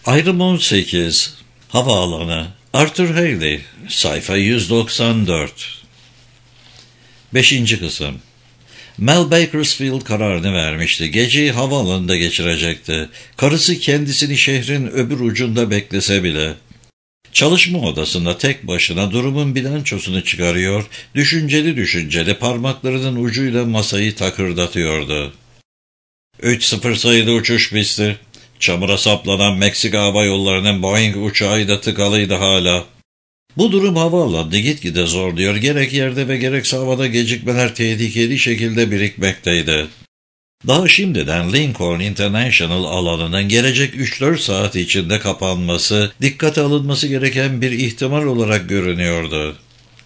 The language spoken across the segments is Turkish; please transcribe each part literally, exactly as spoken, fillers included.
Ayrım on sekiz. Havaalanı. Arthur Hailey. Sayfa yüz doksan dört. Beşinci kısım. Mel Bakersfield kararını vermişti. Geceyi havaalanında geçirecekti. Karısı kendisini şehrin öbür ucunda beklese bile. Çalışma odasında tek başına durumun bilançosunu çıkarıyor, düşünceli düşünceli parmaklarının ucuyla masayı takırdatıyordu. üç sıfır sayılı uçuş pisti. Çamura saplanan Meksika Hava Yolları'nın Boeing uçağı da tıkalıydı hala. Bu durum havaalanını gitgide zorluyor, gerek yerde ve gerekse havada gecikmeler tehlikeli şekilde birikmekteydi. Daha şimdiden Lincoln International alanının gelecek üç dört saat içinde kapanması, dikkate alınması gereken bir ihtimal olarak görünüyordu.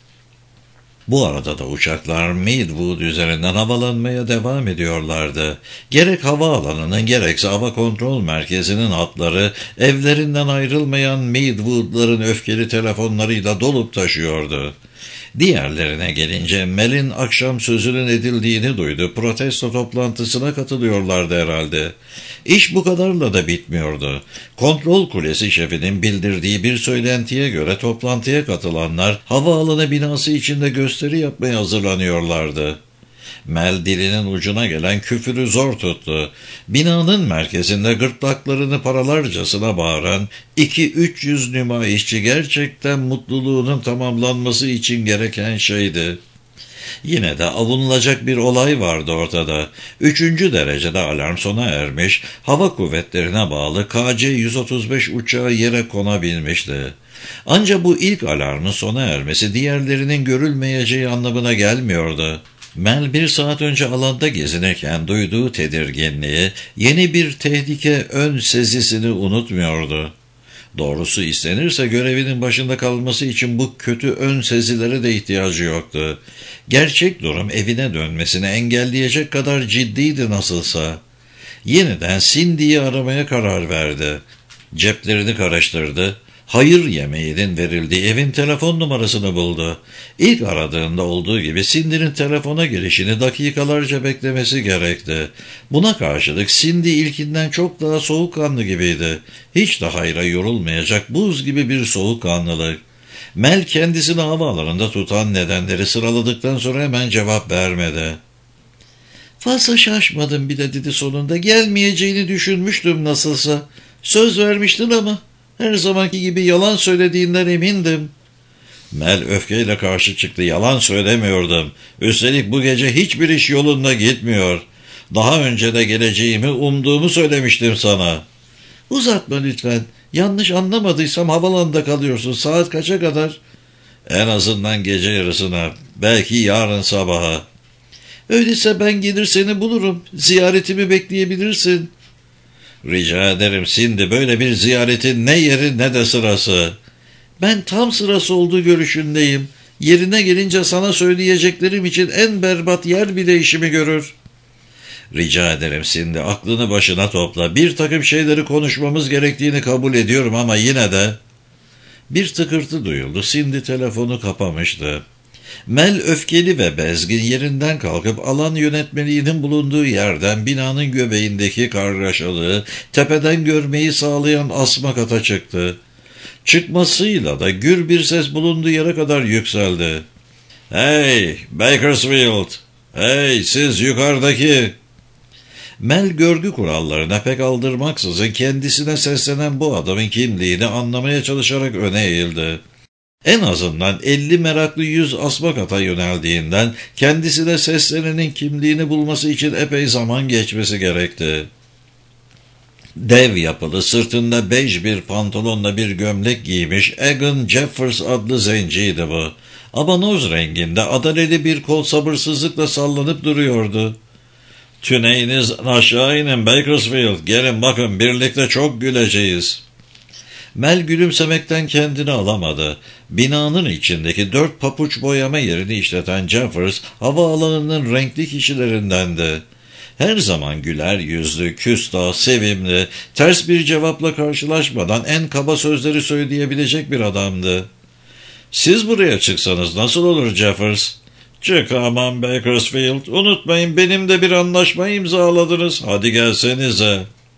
Bu arada da uçaklar Midwood üzerinden havalanmaya devam ediyorlardı. Gerek havaalanının gerekse hava kontrol merkezinin hatları evlerinden ayrılmayan Midwood'ların öfkeli telefonlarıyla dolup taşıyordu. Diğerlerine gelince Mel'in akşam sözünün edildiğini duydu. Protesto toplantısına katılıyorlardı herhalde. İş bu kadarla da bitmiyordu. Kontrol kulesi şefinin bildirdiği bir söylentiye göre toplantıya katılanlar havaalanı binası içinde gösteri yapmaya hazırlanıyorlardı. Mel dilinin ucuna gelen küfürü zor tuttu. Binanın merkezinde gırtlaklarını paralarcasına bağıran iki üç yüz nümayişçi gerçekten mutluluğunun tamamlanması için gereken şeydi. Yine de avunulacak bir olay vardı ortada. Üçüncü derecede alarm sona ermiş, hava kuvvetlerine bağlı K C yüz otuz beş uçağı yere konabilmişti. Ancak bu ilk alarmın sona ermesi diğerlerinin görülmeyeceği anlamına gelmiyordu. Mel bir saat önce alanda gezinirken duyduğu tedirginliği, yeni bir tehlike ön sezisini unutmuyordu. Doğrusu istenirse görevinin başında kalması için bu kötü ön sezilere de ihtiyacı yoktu. Gerçek durum evine dönmesini engelleyecek kadar ciddiydi nasılsa. Yeniden Cindy'yi aramaya karar verdi. Ceplerini karıştırdı. Hayır yemeğinin verildiği evin telefon numarasını buldu. İlk aradığında olduğu gibi Cindy'nin telefona girişini dakikalarca beklemesi gerekti. Buna karşılık Cindy ilkinden çok daha soğukkanlı gibiydi. Hiç de hayra yorulmayacak buz gibi bir soğukkanlılık. Mel kendisini havaalanında tutan nedenleri sıraladıktan sonra hemen cevap vermedi. "Fazla şaşmadım bile," dedi sonunda. "Gelmeyeceğini düşünmüştüm nasılsa. Söz vermiştin ama her zamanki gibi yalan söylediğinden emindim." Mel öfkeyle karşı çıktı. "Yalan söylemiyordum. Üstelik bu gece hiçbir iş yolunda gitmiyor. Daha önce de geleceğimi umduğumu söylemiştim sana." "Uzatma lütfen. Yanlış anlamadıysam havalanında kalıyorsun. Saat kaça kadar?" "En azından gece yarısına. Belki yarın sabaha." "Öyleyse ben gelir seni bulurum. Ziyaretimi bekleyebilirsin." "Rica ederim Cindy, böyle bir ziyaretin ne yeri ne de sırası." "Ben tam sırası olduğu görüşündeyim. Yerine gelince sana söyleyeceklerim için en berbat yer bile işimi görür." "Rica ederim Cindy, aklını başına topla. Bir takım şeyleri konuşmamız gerektiğini kabul ediyorum ama yine de..." Bir tıkırtı duyuldu. Cindy telefonu kapamıştı. Mel öfkeli ve bezgin yerinden kalkıp alan yönetmeliğinin bulunduğu yerden binanın göbeğindeki kargaşalığı tepeden görmeyi sağlayan asma kata çıktı. Çıkmasıyla da gür bir ses bulunduğu yere kadar yükseldi. "Hey Bakersfield! Hey siz yukarıdaki!" Mel görgü kurallarına pek aldırmaksızın kendisine seslenen bu adamın kimliğini anlamaya çalışarak öne eğildi. En azından elli meraklı yüz asma kata yöneldiğinden kendisine seslenenin kimliğini bulması için epey zaman geçmesi gerekti. Dev yapılı, sırtında bej bir pantolonla bir gömlek giymiş Egan Jeffers adlı zenciydi bu. Abanoz renginde adaleli bir kol sabırsızlıkla sallanıp duruyordu. "Tüneyinizden aşağı inin Bakersfield, gelin bakın birlikte çok güleceğiz." Mel gülümsemekten kendini alamadı. Binanın içindeki dört papuç boyama yerini işleten Jeffers, havaalanının renkli kişilerindendi. Her zaman güler yüzlü, küstah, sevimli, ters bir cevapla karşılaşmadan en kaba sözleri söyleyebilecek bir adamdı. "Siz buraya çıksanız nasıl olur Jeffers?" "Çıkamam Bakersfield. Unutmayın benim de bir anlaşma imzaladınız. Hadi gelsenize."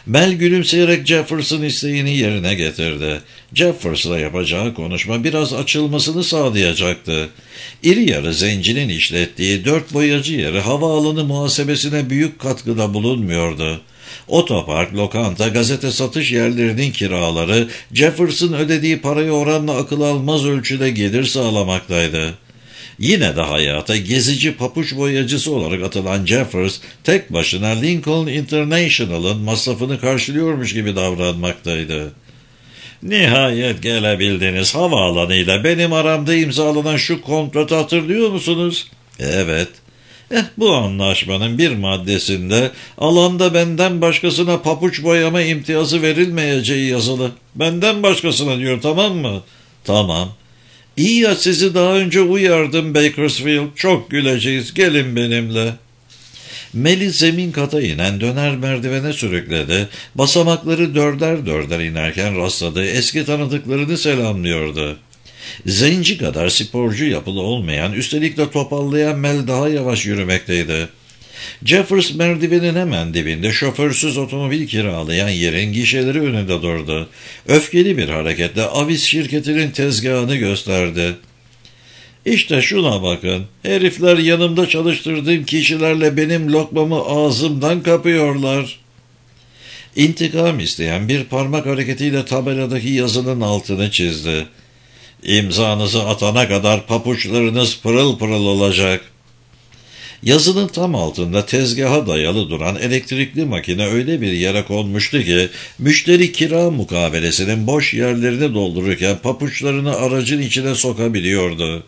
Mel gülümseyerek Jeffers'ın isteğini yerine getirdi. Jeffers'la yapacağı konuşma biraz açılmasını sağlayacaktı. İri yarı zencinin işlettiği dört boyacı yeri havaalanı muhasebesine büyük katkıda bulunmuyordu. Otopark, lokanta, gazete satış yerlerinin kiraları Jeffers'ın ödediği paraya oranla akıl almaz ölçüde gelir sağlamaktaydı. Yine de hayata gezici papuç boyacısı olarak atılan Jeffers, tek başına Lincoln International'ın masrafını karşılıyormuş gibi davranmaktaydı. "Nihayet gelebildiniz. Havaalanıyla benim aramda imzalanan şu kontratı hatırlıyor musunuz?" "Evet." Eh, bu anlaşmanın bir maddesinde alanda benden başkasına papuç boyama imtiyazı verilmeyeceği yazılı. Benden başkasına diyor, tamam mı? Tamam. İyi ya, sizi daha önce uyardım Bakersfield. Çok güleceğiz. Gelin benimle. Mel'i zemin kata inen döner merdivene sürükledi. Basamakları dörder dörder inerken rastladığı eski tanıdıklarını selamlıyordu. Zenci kadar sporcu yapılı olmayan, üstelik de topallayan Mel daha yavaş yürümekteydi. Jeffers merdivenin hemen dibinde şoförsüz otomobil kiralayan yerin gişeleri önünde durdu. Öfkeli bir hareketle Avis şirketinin tezgahını gösterdi. "İşte şuna bakın, herifler yanımda çalıştırdığım kişilerle benim lokmamı ağzımdan kapıyorlar." İntikam isteyen bir parmak hareketiyle tabeladaki yazının altını çizdi. "İmzanızı atana kadar papuçlarınız pırıl pırıl olacak." Yazının tam altında tezgaha dayalı duran elektrikli makine öyle bir yere konmuştu ki, müşteri kira mukabelesinin boş yerlerini doldururken papuçlarını aracın içine sokabiliyordu.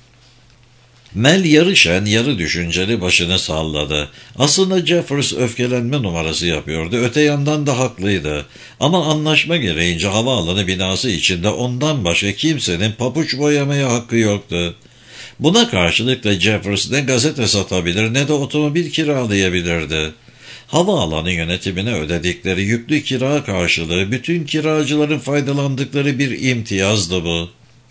Mel yarı şen, yarı düşünceli başını salladı. Aslında Jeffers öfkelenme numarası yapıyordu. Öte yandan da haklıydı. Ama anlaşma gereğince havaalanı binası içinde ondan başka kimsenin papuç boyamaya hakkı yoktu. Buna karşılık da Jeffers ne gazete satabilir ne de otomobil kiralayabilirdi. Havaalanı yönetimine ödedikleri yüklü kira karşılığı bütün kiracıların faydalandıkları bir imtiyazdı bu.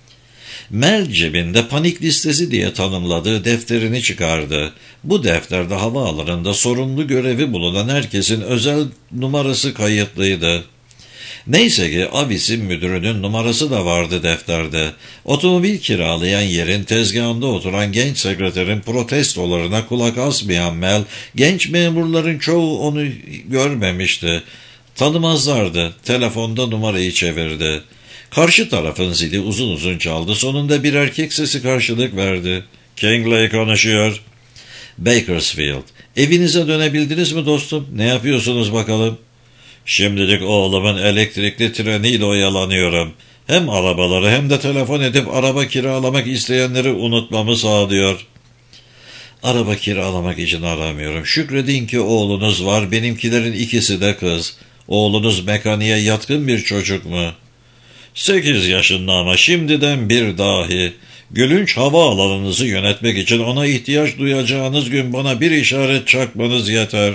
Mel cebinde panik listesi diye tanımladığı defterini çıkardı. Bu defterde havaalanında sorumlu görevi bulunan herkesin özel numarası kayıtlıydı. Neyse ki Avis'in müdürünün numarası da vardı defterde. Otomobil kiralayan yerin tezgahında oturan genç sekreterin protestolarına kulak asmayan Mel, genç memurların çoğu onu görmemişti. Tanımazlardı. Telefonda numarayı çevirdi. Karşı tarafın zili uzun uzun çaldı. Sonunda bir erkek sesi karşılık verdi. "Kingley konuşuyor." "Bakersfield. Evinize dönebildiniz mi dostum? Ne yapıyorsunuz bakalım?" "Şimdilik oğlumun elektrikli treniyle oyalanıyorum. Hem arabaları hem de telefon edip araba kiralamak isteyenleri unutmamı sağlıyor." "Araba kiralamak için aramıyorum. Şükredin ki oğlunuz var. Benimkilerin ikisi de kız. Oğlunuz mekaniğe yatkın bir çocuk mu?" Sekiz yaşında ama şimdiden bir dahi. Gülünç havaalanınızı yönetmek için ona ihtiyaç duyacağınız gün bana bir işaret çakmanız yeter."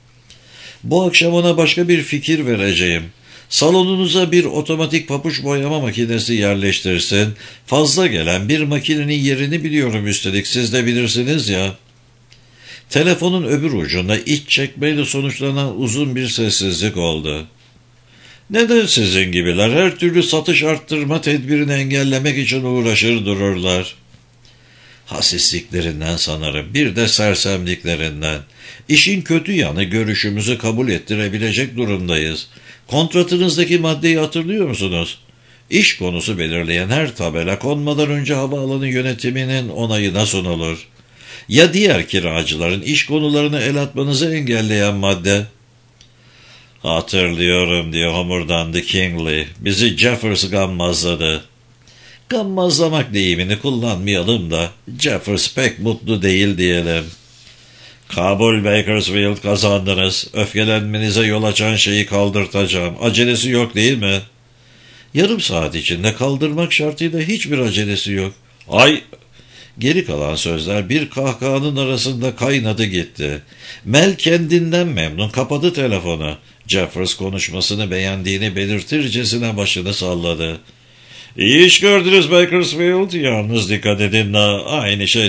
"Bu akşam ona başka bir fikir vereceğim. Salonunuza bir otomatik papuç boyama makinesi yerleştirsin. Fazla gelen bir makinenin yerini biliyorum, üstelik siz de bilirsiniz ya." Telefonun öbür ucunda iç çekmeyle sonuçlanan uzun bir sessizlik oldu. "Neden sizin gibiler her türlü satış arttırma tedbirini engellemek için uğraşır dururlar?" "Hasisliklerinden sanırım, bir de sersemliklerinden. İşin kötü yanı, görüşümüzü kabul ettirebilecek durumdayız. Kontratınızdaki maddeyi hatırlıyor musunuz? İş konusu belirleyen her tabela konmadan önce havaalanı yönetiminin onayına sunulur. Ya diğer kiracıların iş konularını el atmanızı engelleyen madde?" "Hatırlıyorum," diye homurdandı Kingley. "Bizi Jeffers gammazladı." "Gammazlamak deyimini kullanmayalım da Jeffers pek mutlu değil diyelim." "Kabul Bakersfield, kazandınız. Öfkelenmenize yol açan şeyi kaldırtacağım. Acelesi yok değil mi?" "Yarım saat içinde kaldırmak şartıyla hiçbir acelesi yok." "Ay!" Geri kalan sözler bir kahkahanın arasında kaynadı gitti. Mel kendinden memnun kapadı telefonu. Jeffers konuşmasını beğendiğini belirtircesine başını salladı. "İyi iş gördünüz Bakersfield. Yalnız dikkat edin de aynı şey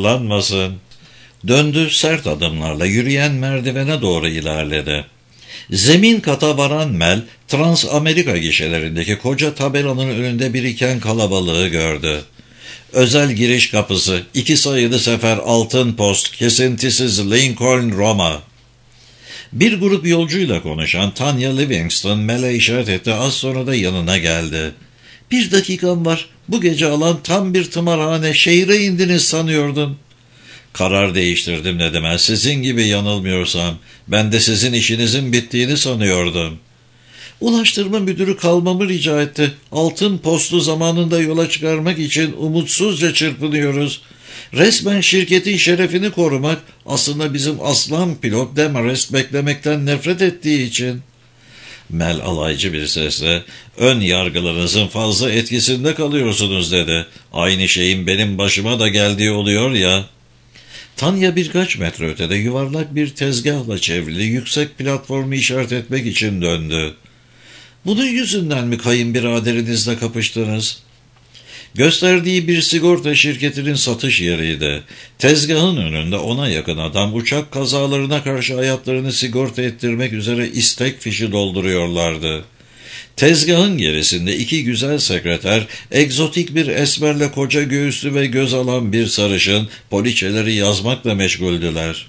tekrarlanmasın." Döndü, sert adımlarla yürüyen merdivene doğru ilerledi. Zemin kata varan Mel, Trans Amerika gişelerindeki koca tabelanın önünde biriken kalabalığı gördü. Özel giriş kapısı, iki sayılı sefer altın post, kesintisiz Lincoln, Roma. Bir grup yolcuyla konuşan Tanya Livingston Mel'e işaret etti, az sonra da yanına geldi. Bir dakikam var, bu gece alan tam bir tımarhane, şehre indiniz sanıyordum. Karar değiştirdim ne demez, sizin gibi yanılmıyorsam, ben de sizin işinizin bittiğini sanıyordum. Ulaştırma müdürü kalmamı rica etti. Altın postu zamanında yola çıkarmak için umutsuzca çırpınıyoruz. Resmen şirketin şerefini korumak, aslında bizim aslan pilot Demarest beklemekten nefret ettiği için. Mel alaycı bir sesle, ön yargılarınızın fazla etkisinde kalıyorsunuz dedi. Aynı şeyin benim başıma da geldiği oluyor ya. Tanya birkaç metre ötede yuvarlak bir tezgahla çevrili yüksek platformu işaret etmek için döndü. Bunun yüzünden mi kayınbiraderinizle kapıştınız? Gösterdiği bir sigorta şirketinin satış yeriydi. Tezgahın önünde ona yakın adam uçak kazalarına karşı hayatlarını sigorta ettirmek üzere istek fişi dolduruyorlardı. Tezgahın gerisinde iki güzel sekreter, egzotik bir esmerle koca göğüslü ve göz alan bir sarışın, poliçeleri yazmakla meşguldüler.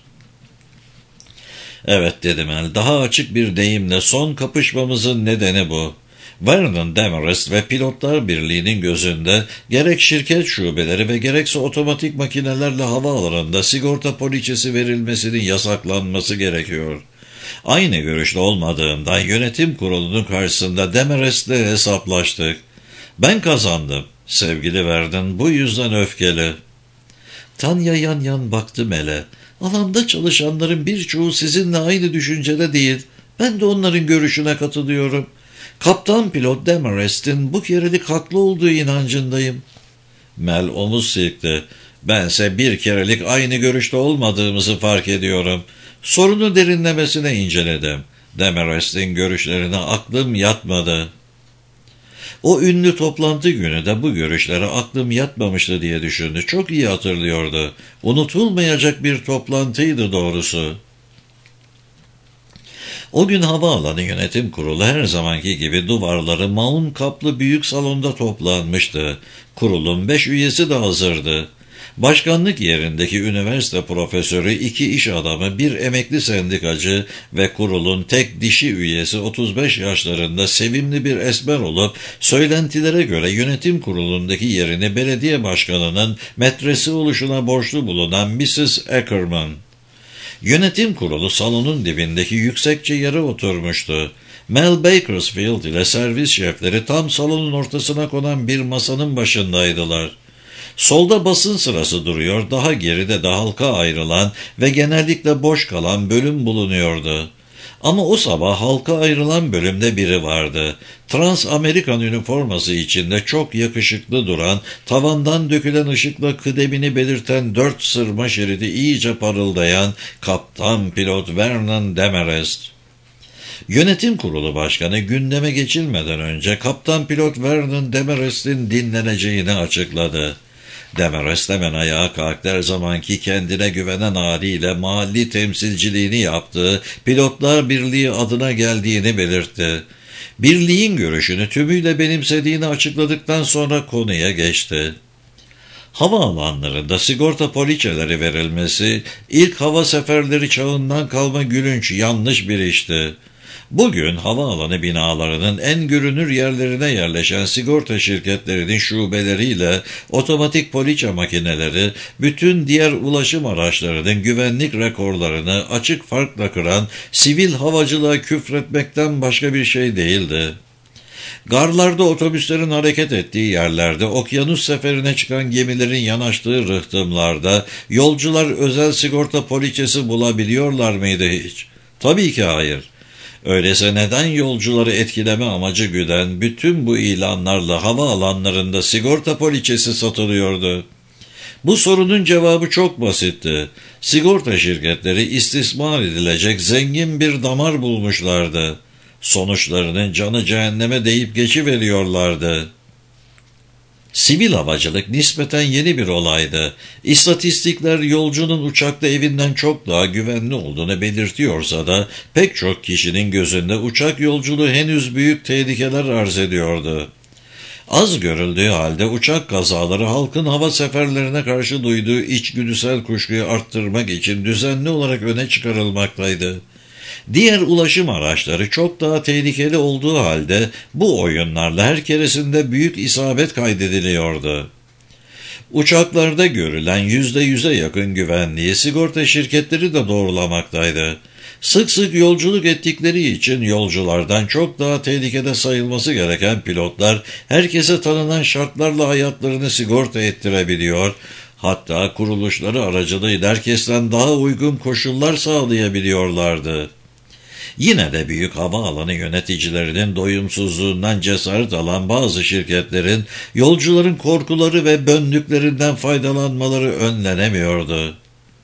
Evet dedim el, daha açık bir deyimle son kapışmamızın nedeni bu. Vernon Demarest ve Pilotlar Birliği'nin gözünde gerek şirket şubeleri ve gerekse otomatik makinelerle havaalanında sigorta poliçesi verilmesinin yasaklanması gerekiyor. Aynı görüşte olmadığımdan yönetim kurulunun karşısında Demarest'le hesaplaştık. Ben kazandım. Sevgili Vernon bu yüzden öfkeli. Tanya yan yan baktı Mel'e. Alanda çalışanların birçoğu sizinle aynı düşüncede değil. Ben de onların görüşüne katılıyorum. Kaptan pilot Demarest'in bu kerelik haklı olduğu inancındayım. Mel omuz silkti. Bense bir kerelik aynı görüşte olmadığımızı fark ediyorum. Sorunu derinlemesine inceledim. Demarest'in görüşlerine aklım yatmadı. O ünlü toplantı günü de bu görüşlere aklım yatmamıştı diye düşündü. Çok iyi hatırlıyordu. Unutulmayacak bir toplantıydı doğrusu. O gün havaalanı yönetim kurulu her zamanki gibi duvarları maun kaplı büyük salonda toplanmıştı. Kurulun beş üyesi de hazırdı. Başkanlık yerindeki üniversite profesörü, iki iş adamı, bir emekli sendikacı ve kurulun tek dişi üyesi otuz beş yaşlarında sevimli bir esmer olup söylentilere göre yönetim kurulundaki yerini belediye başkanının metresi oluşuna borçlu bulunan missus Ackerman. Yönetim kurulu salonun dibindeki yüksekçe yere oturmuştu. Mel Bakersfield ile servis şefleri tam salonun ortasına konan bir masanın başındaydılar. Solda basın sırası duruyor, daha geride de halka ayrılan ve genellikle boş kalan bölüm bulunuyordu. Ama o sabah halka ayrılan bölümde biri vardı. Trans Amerikan üniforması içinde çok yakışıklı duran, tavandan dökülen ışıkla kıdemini belirten dört sırma şeridi iyice parıldayan kaptan pilot Vernon Demarest. Yönetim kurulu başkanı gündeme geçilmeden önce kaptan pilot Vernon Demarest'in dinleneceğini açıkladı. Demarest hemen ayağa kalktı, her zamanki kendine güvenen haliyle mahalli temsilciliğini yaptığı Pilotlar Birliği adına geldiğini belirtti. Birliğin görüşünü tümüyle benimsediğini açıkladıktan sonra konuya geçti. Havaalanlarında sigorta poliçeleri verilmesi ilk hava seferleri çağından kalma gülünç, yanlış bir işti. Bugün havaalanı binalarının en görünür yerlerine yerleşen sigorta şirketlerinin şubeleriyle otomatik poliçe makineleri bütün diğer ulaşım araçlarının güvenlik rekorlarını açık farkla kıran sivil havacılığa küfretmekten başka bir şey değildi. Garlarda otobüslerin hareket ettiği yerlerde, okyanus seferine çıkan gemilerin yanaştığı rıhtımlarda yolcular özel sigorta poliçesi bulabiliyorlar mıydı hiç? Tabii ki hayır. Öyleyse neden yolcuları etkileme amacı güden bütün bu ilanlarla havaalanlarında sigorta poliçesi satılıyordu? Bu sorunun cevabı çok basitti. Sigorta şirketleri istismar edilecek zengin bir damar bulmuşlardı. Sonuçlarının canı cehenneme deyip geçiveriyorlardı. Sivil havacılık nispeten yeni bir olaydı. İstatistikler yolcunun uçakta evinden çok daha güvenli olduğunu belirtiyorsa da pek çok kişinin gözünde uçak yolculuğu henüz büyük tehlikeler arz ediyordu. Az görüldüğü halde uçak kazaları halkın hava seferlerine karşı duyduğu içgüdüsel kuşkuyu arttırmak için düzenli olarak öne çıkarılmaktaydı. Diğer ulaşım araçları çok daha tehlikeli olduğu halde bu oyunlarla her keresinde büyük isabet kaydediliyordu. Uçaklarda görülen yüzde yüze yakın güvenliği sigorta şirketleri de doğrulamaktaydı. Sık sık yolculuk ettikleri için yolculardan çok daha tehlikede sayılması gereken pilotlar herkese tanınan şartlarla hayatlarını sigorta ettirebiliyor, hatta kuruluşları aracılığıyla herkesten daha uygun koşullar sağlayabiliyorlardı. Yine de büyük havaalanı yöneticilerinin doyumsuzluğundan cesaret alan bazı şirketlerin yolcuların korkuları ve böndüklerinden faydalanmaları önlenemiyordu.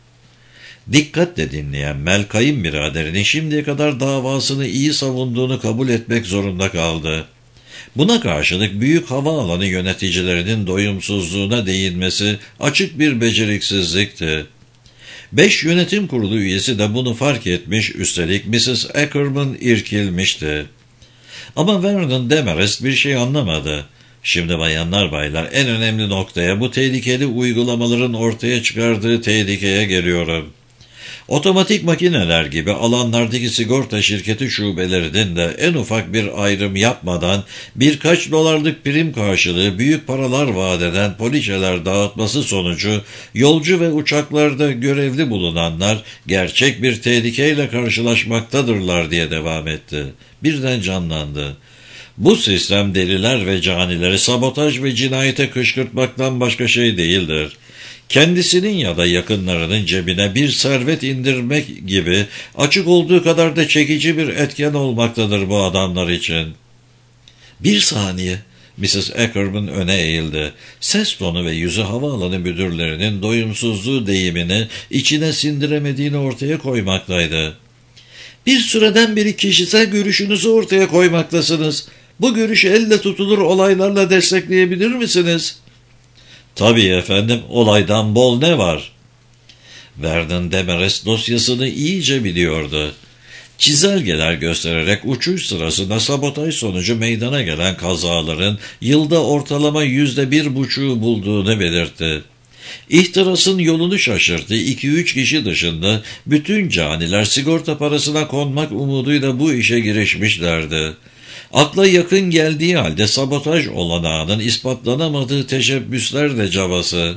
Dikkatle dinleyen Mel kayınbiraderinin şimdiye kadar davasını iyi savunduğunu kabul etmek zorunda kaldı. Buna karşılık büyük havaalanı yöneticilerinin doyumsuzluğuna değinmesi açık bir beceriksizlikti. Beş yönetim kurulu üyesi de bunu fark etmiş, üstelik missus Ackerman irkilmişti. Ama Vernon Demarest bir şey anlamadı. Şimdi bayanlar baylar, en önemli noktaya, bu tehlikeli uygulamaların ortaya çıkardığı tehlikeye geliyorum. Otomatik makineler gibi alanlardaki sigorta şirketi şubelerinin de en ufak bir ayrım yapmadan birkaç dolarlık prim karşılığı büyük paralar vaat eden poliçeler dağıtması sonucu yolcu ve uçaklarda görevli bulunanlar gerçek bir tehlikeyle karşılaşmaktadırlar diye devam etti. Birden canlandı. Bu sistem deliler ve canileri sabotaj ve cinayete kışkırtmaktan başka şey değildir. Kendisinin ya da yakınlarının cebine bir servet indirmek gibi açık olduğu kadar da çekici bir etken olmaktadır bu adamlar için. Bir saniye, missus Ackerman öne eğildi. Ses tonu ve yüzü havaalanı müdürlerinin doyumsuzluğu deyimini içine sindiremediğini ortaya koymaktaydı. Bir süreden beri kişisel görüşünüzü ortaya koymaktasınız. Bu görüşü elle tutulur olaylarla destekleyebilir misiniz? Tabii efendim, olaydan bol ne var? Vernon Demarest dosyasını iyice biliyordu. Çizelgeler göstererek uçuş sırasında sabotaj sonucu meydana gelen kazaların yılda ortalama yüzde bir buçuğu bulduğunu belirtti. İhtirasın yolunu şaşırttığı iki üç kişi dışında bütün caniler sigorta parasına konmak umuduyla bu işe girişmişlerdi. Akla yakın geldiği halde sabotaj olanağının ispatlanamadığı teşebbüsler de cabası.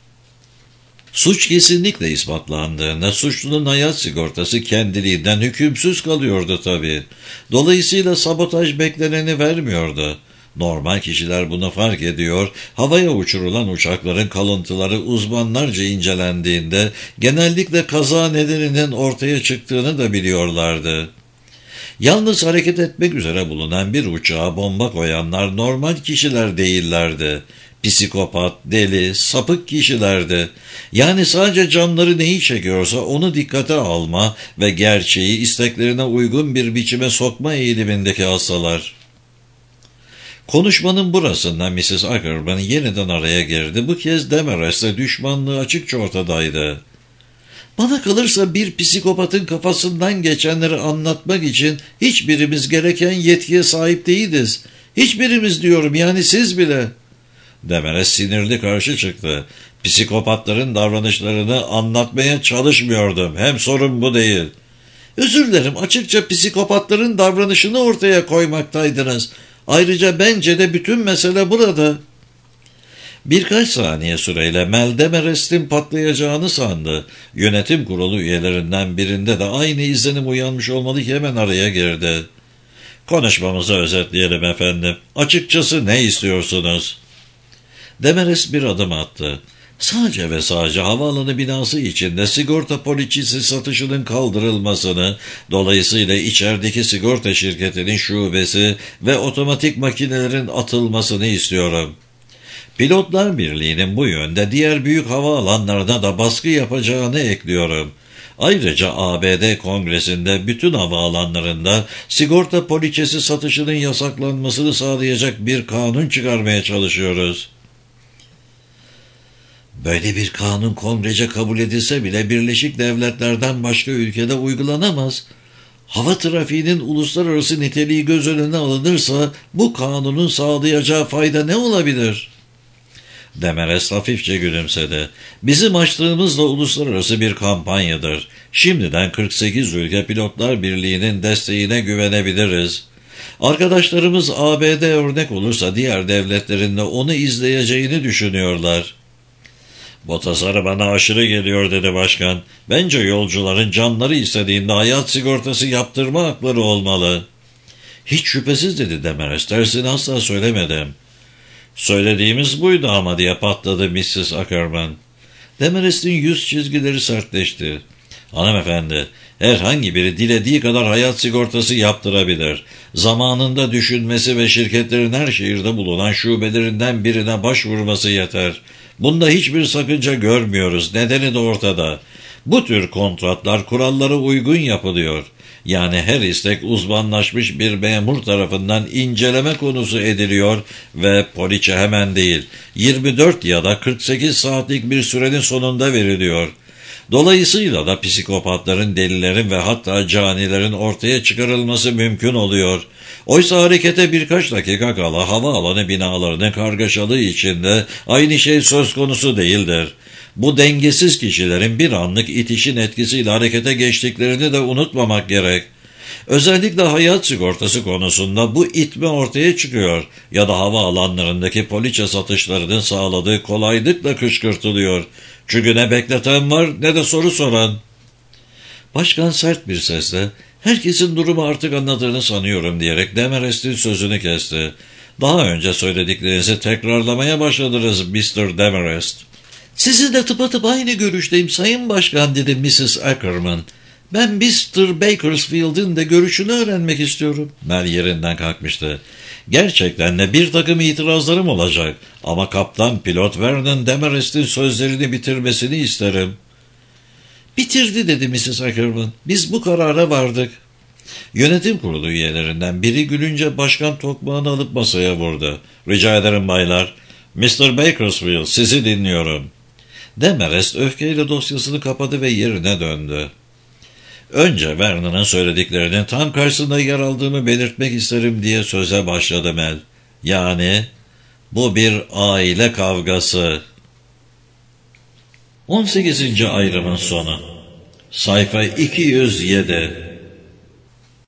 Suç kesinlikle ispatlandığında suçlunun hayat sigortası kendiliğinden hükümsüz kalıyordu tabii. Dolayısıyla sabotaj bekleneni vermiyordu. Normal kişiler bunu fark ediyor, havaya uçurulan uçakların kalıntıları uzmanlarca incelendiğinde genellikle kaza nedeninin ortaya çıktığını da biliyorlardı. Yalnız hareket etmek üzere bulunan bir uçağa bomba koyanlar normal kişiler değillerdi. Psikopat, deli, sapık kişilerdi. Yani sadece canları neyi çekiyorsa onu dikkate alma ve gerçeği isteklerine uygun bir biçime sokma eğilimindeki hastalar. Konuşmanın burasında missus Ackerman yeniden araya girdi. Bu kez Demarest'e düşmanlığı açıkça ortadaydı. Bana kalırsa bir psikopatın kafasından geçenleri anlatmak için hiçbirimiz gereken yetkiye sahip değiliz. Hiçbirimiz diyorum, yani siz bile. Demarest sinirli karşı çıktı. Psikopatların davranışlarını anlatmaya çalışmıyordum. Hem sorun bu değil. Özür dilerim, açıkça psikopatların davranışını ortaya koymaktaydınız. Ayrıca bence de bütün mesele burada. Birkaç saniye süreyle Mel Demarest'in patlayacağını sandı. Yönetim kurulu üyelerinden birinde de aynı izlenim uyanmış olmalı ki hemen araya girdi. Konuşmamızı özetleyelim efendim. Açıkçası ne istiyorsunuz? Demarest bir adım attı. Sadece ve sadece havaalanı binası içinde sigorta poliçesi satışının kaldırılmasını, dolayısıyla içerideki sigorta şirketinin şubesi ve otomatik makinelerin atılmasını istiyorum. Pilotlar Birliği'nin bu yönde diğer büyük havaalanlarına da baskı yapacağını ekliyorum. Ayrıca A B D Kongresi'nde bütün havaalanlarında sigorta poliçesi satışının yasaklanmasını sağlayacak bir kanun çıkarmaya çalışıyoruz. Böyle bir kanun kongrece kabul edilse bile Birleşik Devletler'den başka ülkede uygulanamaz. Hava trafiğinin uluslararası niteliği göz önüne alınırsa bu kanunun sağlayacağı fayda ne olabilir? Demeres hafifçe gülümsedi. Bizim açtığımız da uluslararası bir kampanyadır. Şimdiden kırk sekiz ülke Pilotlar Birliği'nin desteğine güvenebiliriz. Arkadaşlarımız A B D örnek olursa diğer devletlerin de onu izleyeceğini düşünüyorlar. Bu tasarı bana aşırı geliyor dedi başkan. Bence yolcuların canları istediğinde hayat sigortası yaptırma hakları olmalı. Hiç şüphesiz dedi Demeres. Tersini asla söylemedim. Söylediğimiz buydu ama diye patladı missus Ackerman. Demeres'in yüz çizgileri sertleşti. Hanımefendi, herhangi biri dilediği kadar hayat sigortası yaptırabilir. Zamanında düşünmesi ve şirketlerin her şehirde bulunan şubelerinden birine başvurması yeter. Bunda hiçbir sakınca görmüyoruz. Nedeni de ortada. Bu tür kontratlar kurallara uygun yapılıyor. Yani her istek uzmanlaşmış bir memur tarafından inceleme konusu ediliyor ve poliçe hemen değil, yirmi dört ya da kırk sekiz saatlik bir sürenin sonunda veriliyor. Dolayısıyla da psikopatların, delilerin ve hatta canilerin ortaya çıkarılması mümkün oluyor. Oysa harekete birkaç dakika kala havaalanı binalarının kargaşalığı içinde aynı şey söz konusu değildir. Bu dengesiz kişilerin bir anlık itişin etkisiyle harekete geçtiklerini de unutmamak gerek. Özellikle hayat sigortası konusunda bu itme ortaya çıkıyor ya da havaalanlarındaki poliçe satışlarının sağladığı kolaylıkla kışkırtılıyor. Çünkü ne bekleten var ne de soru soran. Başkan sert bir sesle, herkesin durumu artık anladığını sanıyorum diyerek Demeres'in sözünü kesti. Daha önce söylediklerinizi tekrarlamaya başladınız mister Demarest. Sizinle tıpatıp aynı görüşteyim Sayın Başkan dedi missus Ackerman. Ben mister Bakersfield'in de görüşünü öğrenmek istiyorum. Mel yerinden kalkmıştı. Gerçekten de bir takım itirazlarım olacak ama kaptan pilot Vernon Demarest'in sözlerini bitirmesini isterim. Bitirdi dedi missus Ackerman. Biz bu karara vardık. Yönetim kurulu üyelerinden biri gülünce başkan tokmağını alıp masaya vurdu. Rica ederim baylar. mister Bakersfield sizi dinliyorum. Demarest öfkeyle dosyasını kapadı ve yerine döndü. Önce Vernon'ın söylediklerinin tam karşısında yer aldığımı belirtmek isterim diye söze başladı Mel. Yani bu bir aile kavgası. on sekizinci ayrımın sonu. Sayfa iki yüz yedi.